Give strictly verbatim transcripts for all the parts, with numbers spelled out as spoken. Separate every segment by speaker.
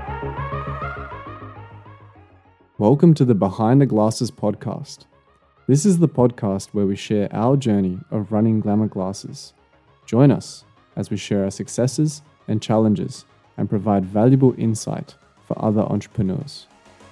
Speaker 1: Welcome to the Behind the Glasses podcast. This is the podcast where we share our journey of running Glamour Glasses. Join us as we share our successes and challenges and provide valuable insight for other entrepreneurs.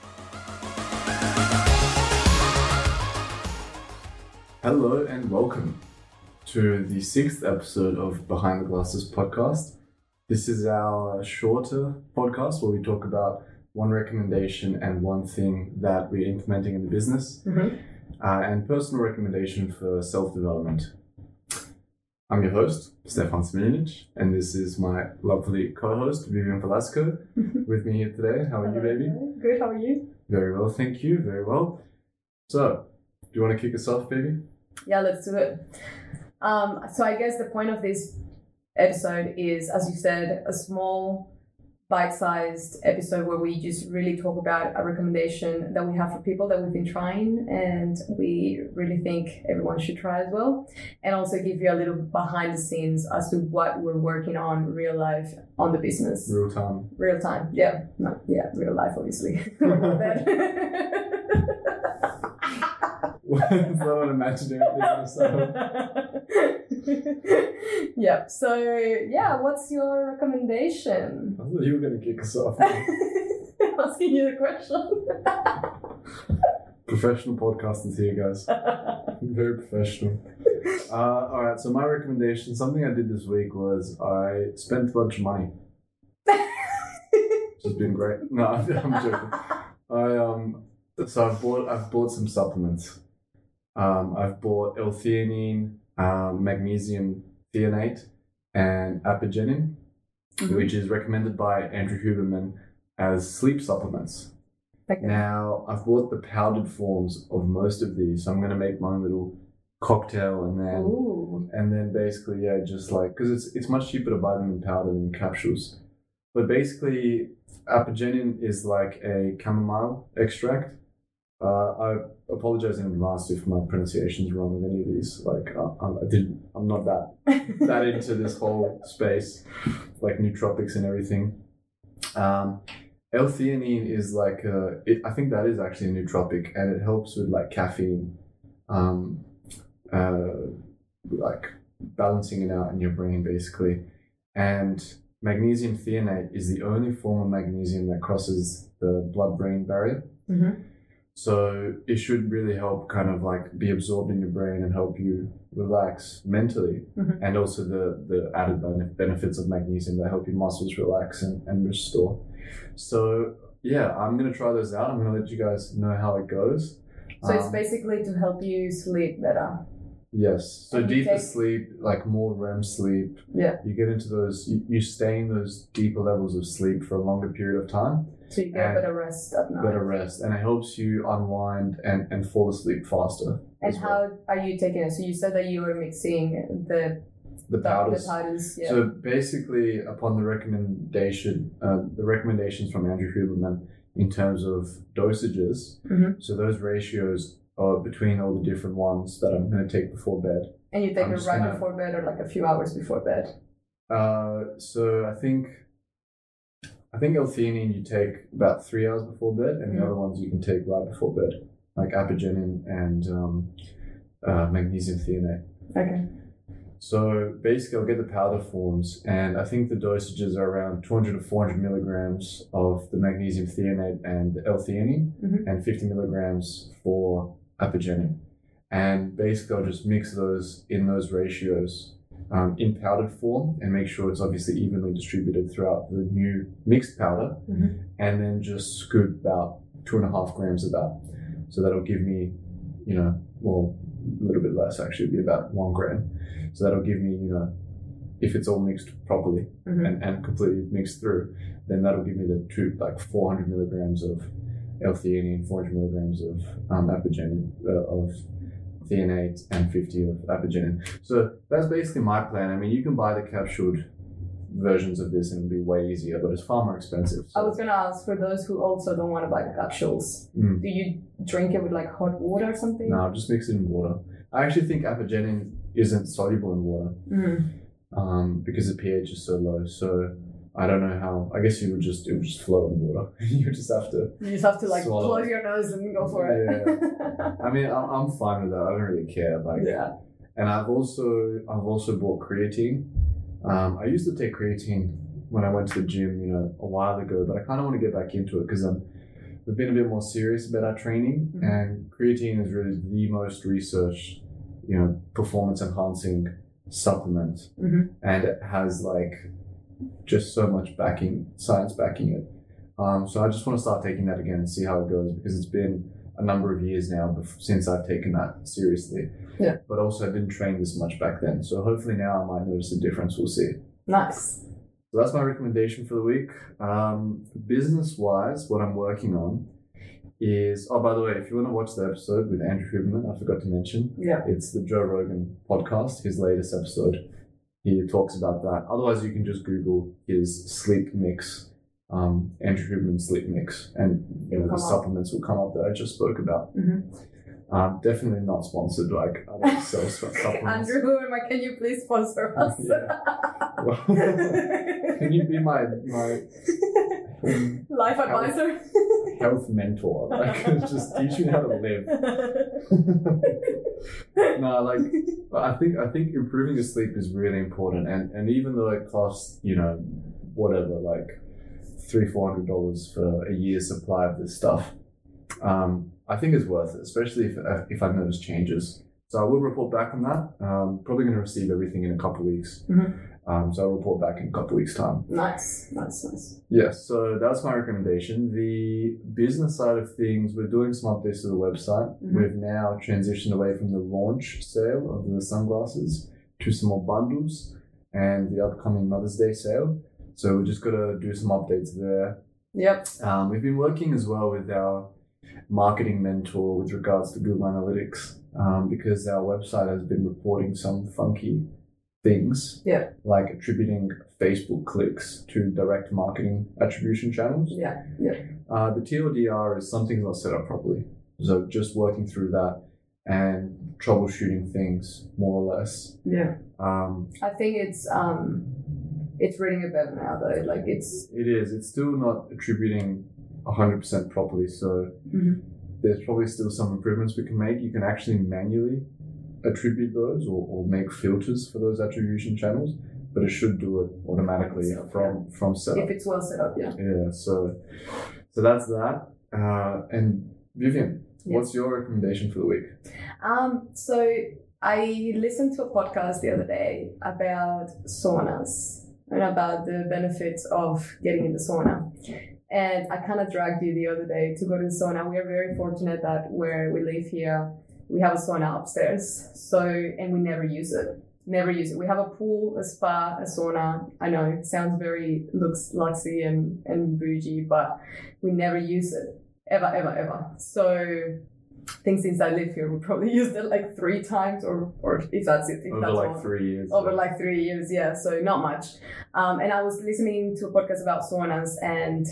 Speaker 1: Hello and welcome to the sixth episode of Behind the Glasses podcast. This is our shorter podcast where we talk about one recommendation and one thing that we're implementing in the business, mm-hmm. uh, and personal recommendation for self-development. I'm your host, Stefan Smiljanic, and this is my lovely co-host, Vivian Velasco, with me here today. How are Hello. you, baby?
Speaker 2: Good, how are you?
Speaker 1: Very well, thank you, very well. So, do you want to kick us off, baby?
Speaker 2: Yeah, let's do it. Um, so I guess the point of this episode is, as you said, a small bite-sized episode where we just really talk about a recommendation that we have for people that we've been trying and we really think everyone should try as well, and also give you a little behind the scenes as to what we're working on real life on the business.
Speaker 1: Real time.
Speaker 2: Real time, yeah. Not, yeah, real life, obviously.
Speaker 1: It's not an imaginary business.
Speaker 2: Yeah, so yeah, what's your recommendation?
Speaker 1: I thought you were going to kick us off.
Speaker 2: Asking you the question.
Speaker 1: Professional podcasters here, guys. Very professional. Uh, Alright, so my recommendation, something I did this week was I spent a bunch of money. Which has been great. No, I'm joking. I um, so I've bought I've bought some supplements. Um, I've bought L-theanine, um, magnesium threonate, and apigenin, mm-hmm. which is recommended by Andrew Huberman as sleep supplements. Okay. Now, I've bought the powdered forms of most of these, so I'm going to make my own little cocktail and then Ooh. and then basically, yeah, just like, because it's it's much cheaper to buy them in powder than in capsules. But basically, apigenin is like a chamomile extract. Uh, I apologize in advance if my pronunciation is wrong with any of these. Like, uh, I didn't, I'm not that that into this whole space, like nootropics and everything. Um, L-theanine is like, a, it, I think that is actually a nootropic, and it helps with like caffeine, um, uh, like balancing it out in your brain basically. And magnesium threonate is the only form of magnesium that crosses the blood-brain barrier. Mm-hmm. So it should really help kind of like be absorbed in your brain and help you relax mentally. Mm-hmm. And also the, the added benefits of magnesium that help your muscles relax and, and restore. So yeah, I'm going to try those out. I'm going to let you guys know how it goes.
Speaker 2: So
Speaker 1: um,
Speaker 2: it's basically to help you sleep better.
Speaker 1: Yes. So deeper
Speaker 2: take...
Speaker 1: sleep, like more R E M sleep.
Speaker 2: Yeah.
Speaker 1: You get into those, you, you stay in those deeper levels of sleep for a longer period of time.
Speaker 2: So you get better rest at night.
Speaker 1: Better rest. And it helps you unwind and, and fall asleep faster.
Speaker 2: And how well. are you taking it? So you said that you were mixing the
Speaker 1: the powders.
Speaker 2: The powders yeah.
Speaker 1: So basically, upon the recommendation, uh, the recommendations from Andrew Huberman in terms of dosages, mm-hmm. so those ratios are between all the different ones that I'm going to take before bed.
Speaker 2: And you take
Speaker 1: I'm
Speaker 2: it right
Speaker 1: gonna,
Speaker 2: before bed or like a few hours before bed?
Speaker 1: Uh, so I think... I think L-theanine you take about three hours before bed, and mm. the other ones you can take right before bed, like apigenin and um, uh, magnesium threonate.
Speaker 2: Okay.
Speaker 1: So basically, I'll get the powder forms, and I think the dosages are around two hundred to four hundred milligrams of the magnesium threonate and L-theanine, mm-hmm. and fifty milligrams for apigenin. And basically, I'll just mix those in those ratios. Um, in powdered form, and make sure it's obviously evenly distributed throughout the new mixed powder, mm-hmm. and then just scoop about two and a half grams of that. So that'll give me, you know, well, a little bit less actually, it'd be about one gram. So that'll give me, you know, if it's all mixed properly mm-hmm. and, and completely mixed through, then that'll give me the two, like four hundred milligrams of L-theanine, four hundred milligrams of um, apigenin, uh, of threonate, and fifty of apigenin. So that's basically my plan. I mean, you can buy the capsuled versions of this and it'll be way easier, but it's far more expensive. So.
Speaker 2: I was going to ask, for those who also don't want to buy the capsules, mm. do you drink it with like hot water or something?
Speaker 1: No, just mix it in water. I actually think apigenin isn't soluble in water mm. um, because the pH is so low. So I don't know how. I guess you would just it would just float in water. You just have to.
Speaker 2: You just have to like
Speaker 1: swallow
Speaker 2: close
Speaker 1: it.
Speaker 2: your nose and go for it.
Speaker 1: Yeah. I mean, I'm, I'm fine with that. I don't really care. Like,
Speaker 2: Yeah.
Speaker 1: and I've also I've also bought creatine. Um, I used to take creatine when I went to the gym, you know, a while ago, but I kind of want to get back into it because um, we've been a bit more serious about our training,
Speaker 2: Mm-hmm.
Speaker 1: and creatine is really the most researched, you know, performance enhancing supplement,
Speaker 2: Mm-hmm.
Speaker 1: and it has like just so much backing, science backing it. Um, so I just want to start taking that again and see how it goes, because it's been a number of years now bef- since I've taken that seriously.
Speaker 2: Yeah.
Speaker 1: But also I didn't train this much back then. So hopefully now I might notice a difference. We'll see.
Speaker 2: Nice.
Speaker 1: So that's my recommendation for the week. Um, business-wise, what I'm working on is... Oh, by the way, if you want to watch the episode with Andrew Huberman, I forgot to mention,
Speaker 2: Yeah.
Speaker 1: it's the Joe Rogan podcast, his latest episode. He talks about that. Otherwise, you can just Google his sleep mix, um, Andrew Huberman sleep mix, and you know,
Speaker 2: It'll
Speaker 1: the
Speaker 2: come up.
Speaker 1: supplements will come up that I just spoke about.
Speaker 2: Mm-hmm.
Speaker 1: Um, definitely not sponsored. Like, I don't sell supplements.
Speaker 2: Andrew, who am I? Can you please sponsor us?
Speaker 1: Yeah. Well, can you be my my
Speaker 2: Life advisor?
Speaker 1: health mentor? Like, just teach me how to live. No, like I think I think improving your sleep is really important, and and even though it costs, you know, whatever, like three four hundred dollars for a year's supply of this stuff, um, I think it's worth it, especially if if I've noticed changes. So I will report back on that. Um, probably going to receive everything in a couple of weeks.
Speaker 2: Mhm.
Speaker 1: Um, so I'll report back in a couple of weeks' time.
Speaker 2: Nice, nice, nice.
Speaker 1: Yes, so that's my recommendation. The business side of things, we're doing some updates to the website.
Speaker 2: Mhm.
Speaker 1: We've now transitioned away from the launch sale of the sunglasses to some more bundles and the upcoming Mother's Day sale. So we're just going to do some updates there.
Speaker 2: Yep.
Speaker 1: Um, we've been working as well with our marketing mentor with regards to Google Analytics, um, because our website has been reporting some funky things,
Speaker 2: Yeah.
Speaker 1: like attributing Facebook clicks to direct marketing attribution channels.
Speaker 2: Yeah. Yeah.
Speaker 1: Uh, the T L D R is something's not set up properly. So just working through that and troubleshooting things more or less.
Speaker 2: Yeah.
Speaker 1: Um,
Speaker 2: I think it's um, it's reading it better now though. Like it's.
Speaker 1: it is. It's still not attributing one hundred percent properly. So
Speaker 2: Mhm.
Speaker 1: there's probably still some improvements we can make. You can actually manually attribute those or, or make filters for those attribution channels, but it should do it automatically
Speaker 2: Set up,
Speaker 1: from, from setup.
Speaker 2: If it's well set up, yeah.
Speaker 1: Yeah, so so that's that. Uh, and Vivian,
Speaker 2: Yes.
Speaker 1: what's your recommendation for the week?
Speaker 2: Um. So I listened to a podcast the other day about saunas and about the benefits of getting in the sauna. And I kind of dragged you the other day to go to the sauna. We are very fortunate that where we live here, we have a sauna upstairs. So, and we never use it. Never use it. We have a pool, a spa, a sauna. I know it sounds very looks luxury and, and bougie, but we never use it. Ever, ever, ever. So I think since I live here, we probably used it like three times or, or if that's it. If
Speaker 1: Over
Speaker 2: that's
Speaker 1: like
Speaker 2: all.
Speaker 1: three years.
Speaker 2: Over like three years, yeah, so not much. Um, and I was listening to a podcast about saunas, and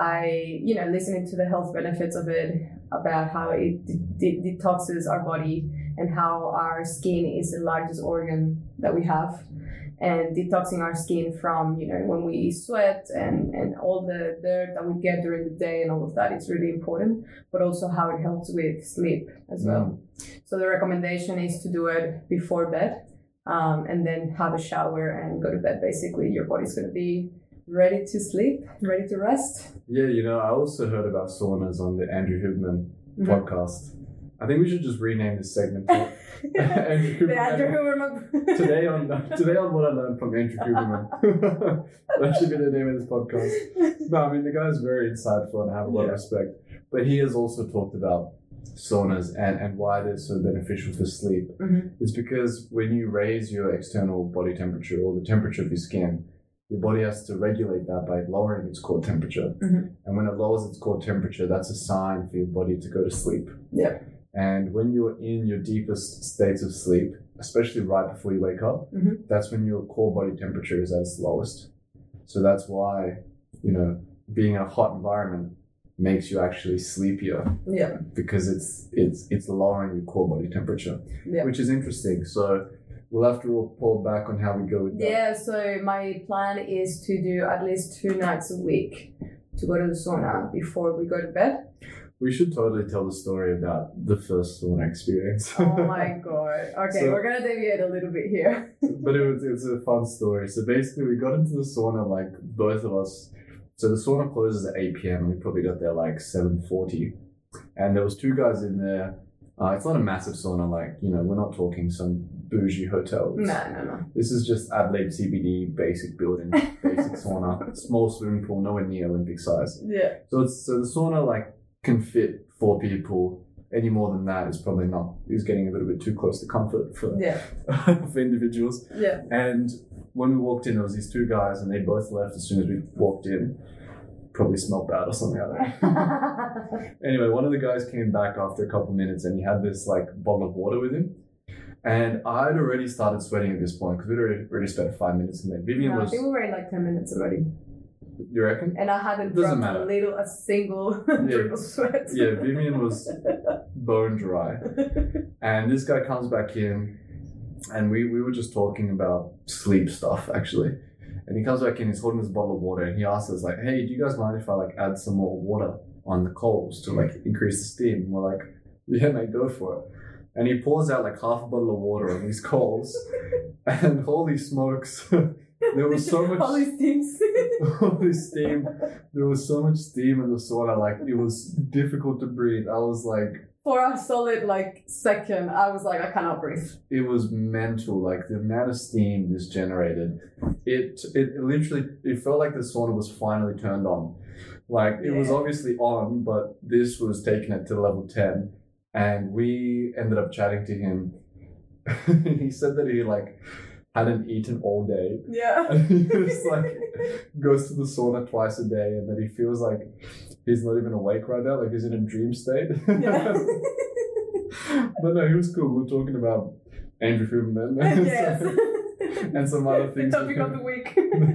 Speaker 2: I, you know, listening to the health benefits of it, about how it de- de- detoxes our body and how our skin is the largest organ that we have, and detoxing our skin from, you know, when we sweat and, and all the dirt that we get during the day and all of that is really important, but also how it helps with sleep as well. So the recommendation is to do it before bed. Um, and then have a shower and go to bed. Basically, your body's going to be ready to sleep, ready to rest.
Speaker 1: Yeah, you know, I also heard about saunas on the Andrew Huberman
Speaker 2: Mhm.
Speaker 1: podcast. I think we should just rename this segment to Andrew
Speaker 2: The Andrew
Speaker 1: Huberman.
Speaker 2: Huberman.
Speaker 1: Today on today on what I learned from Andrew Huberman. That should be the name of this podcast. No, I mean the guy's very insightful and I have a lot
Speaker 2: Yeah.
Speaker 1: of respect. But he has also talked about saunas and, and why they're so beneficial for sleep.
Speaker 2: Mhm.
Speaker 1: It's because when you raise your external body temperature or the temperature of your skin, your body has to regulate that by lowering its core temperature.
Speaker 2: Mhm.
Speaker 1: And when it lowers its core temperature, that's a sign for your body to go to sleep.
Speaker 2: Yeah.
Speaker 1: And when you're in your deepest states of sleep, especially right before you wake up,
Speaker 2: Mhm.
Speaker 1: that's when your core body temperature is at its lowest. So that's why, you know, being in a hot environment makes you actually sleepier,
Speaker 2: Yeah.
Speaker 1: because it's it's it's lowering your core body temperature,
Speaker 2: Yeah.
Speaker 1: which is interesting. So we'll have to report back on how we go with that.
Speaker 2: Yeah, so my plan is to do at least two nights a week to go to the sauna before we go to bed.
Speaker 1: We should totally tell the story about the first sauna experience.
Speaker 2: Oh my god. Okay,
Speaker 1: So-
Speaker 2: we're gonna deviate a little bit here.
Speaker 1: But it was it's a fun story. So basically, we got into the sauna, like both of us. So the sauna closes at eight p.m. and we probably got there like seven forty. And there was two guys in there. Uh, it's not a massive sauna, like, you know, we're not talking some bougie hotel.
Speaker 2: No, no, no.
Speaker 1: This is just Adelaide C B D basic building, basic sauna, small swimming pool, nowhere near Olympic size.
Speaker 2: Yeah.
Speaker 1: So it's so the sauna like can fit four people. Any more than that is probably not is getting a little bit too close to comfort for
Speaker 2: Yeah.
Speaker 1: for individuals.
Speaker 2: Yeah.
Speaker 1: And when we walked in, there was these two guys, and they both left as soon as we walked in. Probably smelled bad or something like that. Anyway, one of the guys came back after a couple minutes, and he had this like bottle of water with him. And I'd already started sweating at this point because we'd already, already spent five minutes in there. Vivian
Speaker 2: No, I
Speaker 1: was,
Speaker 2: think we were in like ten minutes already.
Speaker 1: you reckon?
Speaker 2: And I hadn't
Speaker 1: Doesn't
Speaker 2: dropped
Speaker 1: matter.
Speaker 2: a little, a single drip of sweat.
Speaker 1: Yeah, Vivian was bone dry. And this guy comes back in, and we, we were just talking about sleep stuff, actually. And he comes back in, he's holding this bottle of water, and he asks us, like, hey, do you guys mind if I, like, add some more water on the coals to, like, increase the steam? And we're like, yeah, mate, go for it. And he pours out, like, half a bottle of water on these coals. And holy smokes, there was so much...
Speaker 2: Holy steams.
Speaker 1: Holy steam. There was so much steam in the sauna, like, it was difficult to breathe. I was like...
Speaker 2: For a solid like second, I was like, I cannot breathe.
Speaker 1: It was mental, like the amount of steam this generated. It it literally it felt like the sauna was finally turned on. Like it was
Speaker 2: Yeah.
Speaker 1: obviously on, but this was taking it to level ten. And we ended up chatting to him. He said that he like hadn't eaten all day.
Speaker 2: Yeah.
Speaker 1: And he just like goes to the sauna twice a day, and that he feels like he's not even awake right now, like he's in a dream state.
Speaker 2: Yeah.
Speaker 1: But no, he was cool. We were talking about Andrew Huberman and,
Speaker 2: Yes.
Speaker 1: some, and some other
Speaker 2: The
Speaker 1: things.
Speaker 2: topic of the week.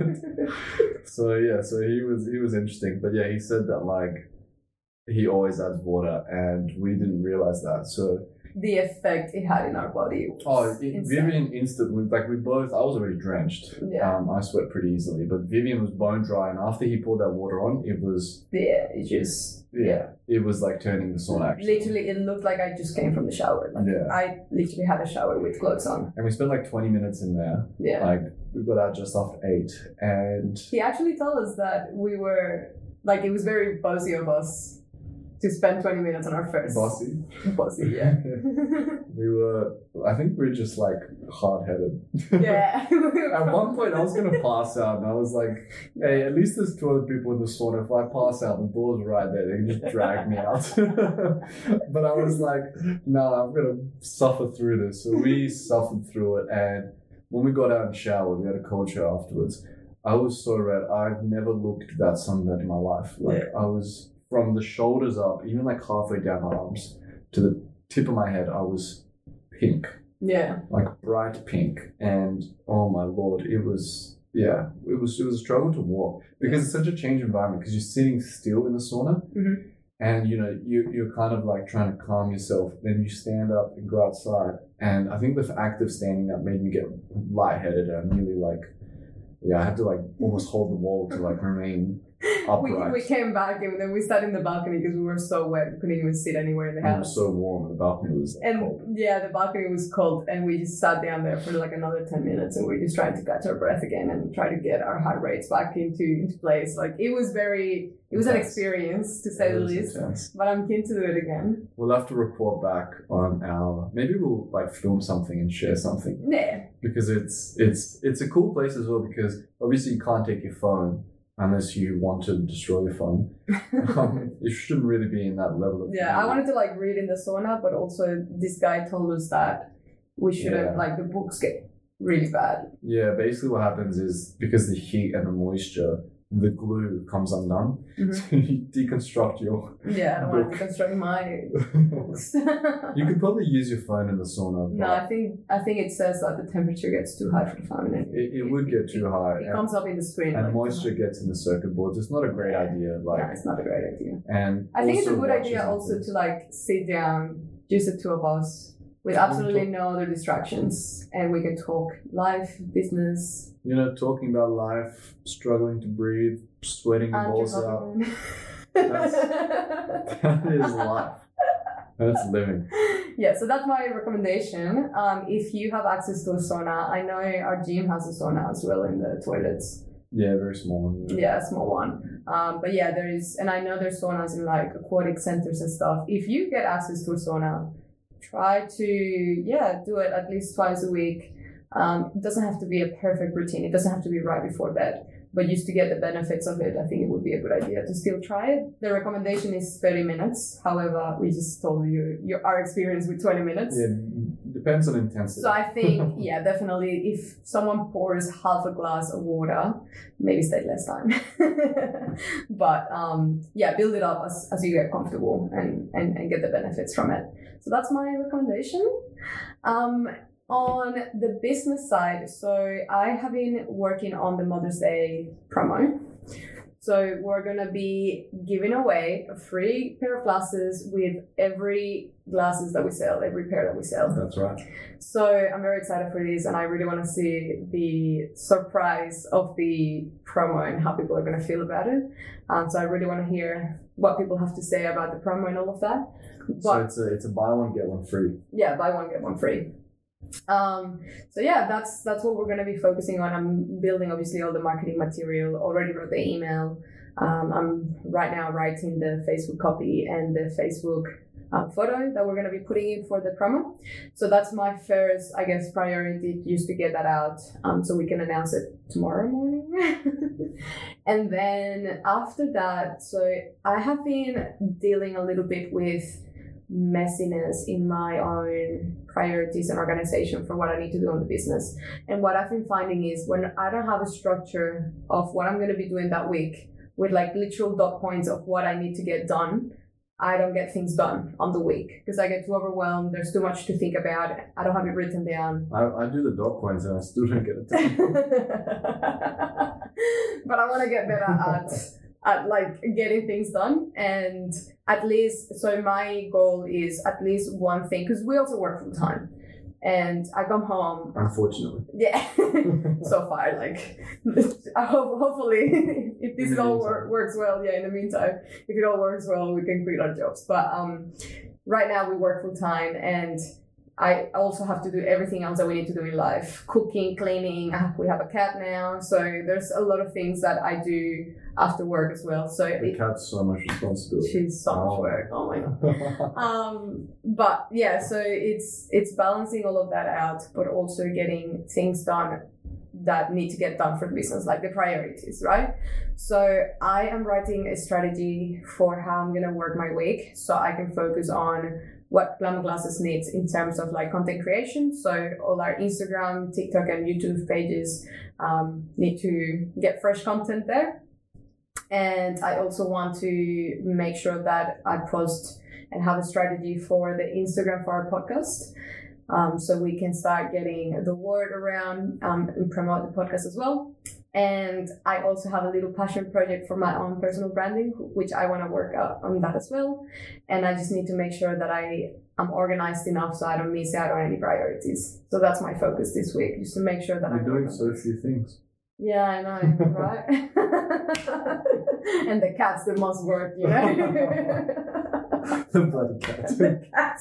Speaker 1: So yeah, so he was he was interesting. But yeah, he said that like he always adds water, and we didn't realize that. So
Speaker 2: The effect it had in our body. Was
Speaker 1: oh, it,
Speaker 2: insane.
Speaker 1: Vivian instantly, like we both, I was already drenched.
Speaker 2: Yeah.
Speaker 1: Um, I sweat pretty easily, but Vivian was bone dry, and after he poured that water on, it was
Speaker 2: Yeah, it just
Speaker 1: yeah, it was like turning the sauna actually.
Speaker 2: literally it looked like I just came from the shower. Like
Speaker 1: Yeah.
Speaker 2: I literally had a shower with clothes on.
Speaker 1: And we spent like twenty minutes in there.
Speaker 2: Yeah.
Speaker 1: Like we got out just after eight, and
Speaker 2: He actually told us that we were like it was very bossy of us to spend twenty minutes on our first
Speaker 1: bossy.
Speaker 2: bossy, yeah.
Speaker 1: We were, I think we were just like hard headed.
Speaker 2: Yeah.
Speaker 1: At one point, I was gonna pass out, and I was like, "Hey, at least there's two other people in the sauna. If I pass out, the doors are right there. They can just drag me out." But I was like, "No, I'm gonna suffer through this." So we suffered through it, and when we got out and showered, we had a cold shower afterwards. I was so red. I've never looked that sunburned in my life. Like I was from the shoulders up, even like halfway down my arms to the tip of my head. I was pink.
Speaker 2: Yeah.
Speaker 1: Like bright pink, and oh my lord, it was yeah, it was it was a struggle to walk because it's such a change environment because you're sitting still in the sauna,
Speaker 2: Mhm.
Speaker 1: and you know you you're kind of like trying to calm yourself. Then you stand up and go outside, and I think the act of standing up made me get lightheaded, and I'm nearly like yeah, I had to like almost hold the wall to like remain
Speaker 2: We,
Speaker 1: upright.
Speaker 2: we came back and then we sat in the balcony because we were so wet. We couldn't even sit anywhere in the
Speaker 1: It was
Speaker 2: house.
Speaker 1: so warm, and the balcony was like,
Speaker 2: And
Speaker 1: cold.
Speaker 2: yeah, the balcony was cold, and we just sat down there for like another ten minutes, and we were just trying to catch our breath again and try to get our heart rates back into into place. Like it was very, it was an
Speaker 1: Intense.
Speaker 2: experience to say
Speaker 1: It
Speaker 2: the
Speaker 1: was
Speaker 2: least.
Speaker 1: intense.
Speaker 2: But I'm keen to do it again.
Speaker 1: We'll have to report back on our. Maybe we'll like film something and share something.
Speaker 2: Yeah,
Speaker 1: Because it's it's it's a cool place as well, because obviously you can't take your phone unless you want to destroy your phone. Um, you shouldn't really be in that level of
Speaker 2: yeah. I wanted to like read in the sauna, but also this guy told us that we shouldn't
Speaker 1: Yeah.
Speaker 2: like the books get really bad.
Speaker 1: Yeah, basically what happens is because the heat and the moisture, the glue comes undone.
Speaker 2: Mhm.
Speaker 1: So you deconstruct your
Speaker 2: Yeah, I don't want
Speaker 1: book.
Speaker 2: to construct my books.
Speaker 1: You could probably use your phone in the sauna, but
Speaker 2: No, I think I think it says that the temperature gets too high for the phone. And
Speaker 1: it, it would get too high.
Speaker 2: It
Speaker 1: and,
Speaker 2: comes up in the screen.
Speaker 1: and
Speaker 2: like,
Speaker 1: moisture gets in the circuit boards. It's not a great idea.
Speaker 2: No,
Speaker 1: Like
Speaker 2: it's not a great idea.
Speaker 1: and
Speaker 2: I think it's a
Speaker 1: also
Speaker 2: good
Speaker 1: watches
Speaker 2: idea
Speaker 1: and
Speaker 2: also
Speaker 1: things.
Speaker 2: to like sit down, just the two of us, with absolutely no other distractions, and we can talk life, business.
Speaker 1: You know, talking about life, struggling to breathe, sweating the balls out. That's, that is life. That's living.
Speaker 2: Yeah, so that's my recommendation. Um, if you have access to a sauna, I know our gym has a sauna as well in the toilets.
Speaker 1: Yeah, very small one.
Speaker 2: Yeah, yeah a small one. Um, but yeah, there is, and I know there's saunas in like aquatic centers and stuff. If you get access to a sauna, try to, yeah, do it at least twice a week. Um, it doesn't have to be a perfect routine. It doesn't have to be right before bed. But just to get the benefits of it, I think it would be a good idea to still try it. The recommendation is thirty minutes. However, we just told you your, our experience with twenty minutes.
Speaker 1: Yeah, depends on intensity.
Speaker 2: So I think, yeah, definitely if someone pours half a glass of water, maybe stay less time. But um, yeah, build it up as, as you get comfortable and, and, and get the benefits from it. So that's my recommendation. Um, On the business side, so I have been working on the Mother's Day promo. So we're going to be giving away a free pair of glasses with every glasses that we sell, every pair that we sell.
Speaker 1: That's right.
Speaker 2: So I'm very excited for this, and I really want to see the surprise of the promo and how people are going to feel about it. Um, so I really want to hear what people have to say about the promo and all of that. But,
Speaker 1: so it's a, it's a buy one, get one free.
Speaker 2: Yeah, buy one, get one free. Um, so yeah, that's that's what we're going to be focusing on. I'm building obviously all the marketing material, already wrote the email. Um, I'm right now writing the Facebook copy and the Facebook uh, photo that we're going to be putting in for the promo. So that's my first, I guess, priority, just to get that out um, so we can announce it tomorrow morning. And then after that, so I have been dealing a little bit with messiness in my own priorities and organization for what I need to do on the business. And what I've been finding is when I don't have a structure of what I'm going to be doing that week with like literal dot points of what I need to get done, I don't get things done on the week because I get too overwhelmed. There's too much to think about. I don't have it written down.
Speaker 1: I, I do the dot points and I still don't get it done.
Speaker 2: But I want to get better at at like getting things done, and at least, so my goal is at least one thing, because we also work full time, and I come home.
Speaker 1: Unfortunately.
Speaker 2: Yeah. So far, like, I hope, hopefully, if this all wor- works well, yeah, in the meantime, if it all works well, we can quit our jobs. But um, right now we work full time, and I also have to do everything else that we need to do in life. Cooking, cleaning, we have a cat now. So there's a lot of things that I do after work as well. So
Speaker 1: the
Speaker 2: it,
Speaker 1: cat's so much responsibility.
Speaker 2: She's so much work. Oh my God. um, but yeah, so it's it's balancing all of that out, but also getting things done that need to get done for the business, like the priorities, right? So I am writing a strategy for how I'm going to work my week so I can focus on what Glamour Glasses needs in terms of like content creation. So all our Instagram, TikTok, and YouTube pages um, need to get fresh content there. And I also want to make sure that I post and have a strategy for the Instagram for our podcast. Um, so we can start getting the word around um, and promote the podcast as well. And I also have a little passion project for my own personal branding, which I want to work out on that as well. And I just need to make sure that I am organized enough so I don't miss out on any priorities. So that's my focus this week, just to make sure that
Speaker 1: You're
Speaker 2: I'm
Speaker 1: doing so few things.
Speaker 2: Yeah, I know, right? And the cat's the most work, you know?
Speaker 1: The bloody cat.
Speaker 2: The cat.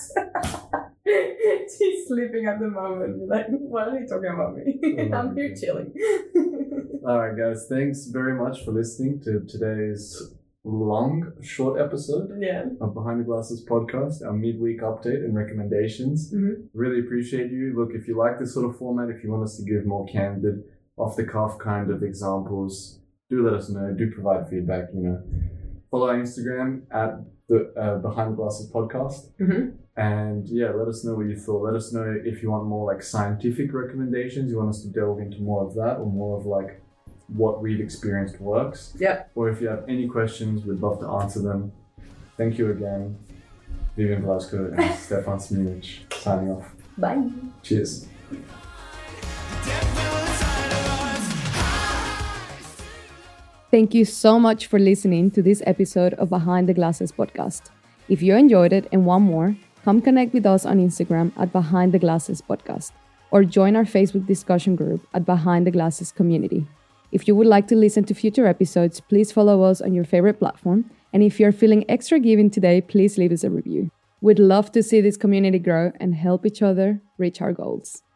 Speaker 2: She's sleeping at the moment. Like, what are you talking about me? Oh, I'm here chilling.
Speaker 1: All right, guys. Thanks very much for listening to today's long, short episode
Speaker 2: yeah.
Speaker 1: of Behind the Glasses podcast, our midweek update and recommendations.
Speaker 2: Mm-hmm.
Speaker 1: Really appreciate you. Look, if you like this sort of format, if you want us to give more candid, off-the-cuff kind of examples, do let us know. Do provide feedback, you know. Follow our Instagram at the uh, Behind the Glasses podcast.
Speaker 2: Mm-hmm.
Speaker 1: And yeah, let us know what you thought. Let us know if you want more like scientific recommendations. You want us to delve into more of that, or more of like what we've experienced works.
Speaker 2: Yeah.
Speaker 1: Or if you have any questions, we'd love to answer them. Thank you again. Vivian Velasco and Stefan Smijic signing off.
Speaker 2: Bye.
Speaker 1: Cheers.
Speaker 2: Thank you so much for listening to this episode of Behind the Glasses podcast. If you enjoyed it and want more,
Speaker 3: come connect with us on Instagram at Behind the Glasses Podcast, or join our Facebook discussion group at Behind the Glasses Community. If you would like to listen to future episodes, please follow us on your favorite platform. And if you're feeling extra giving today, please leave us a review. We'd love to see this community grow and help each other reach our goals.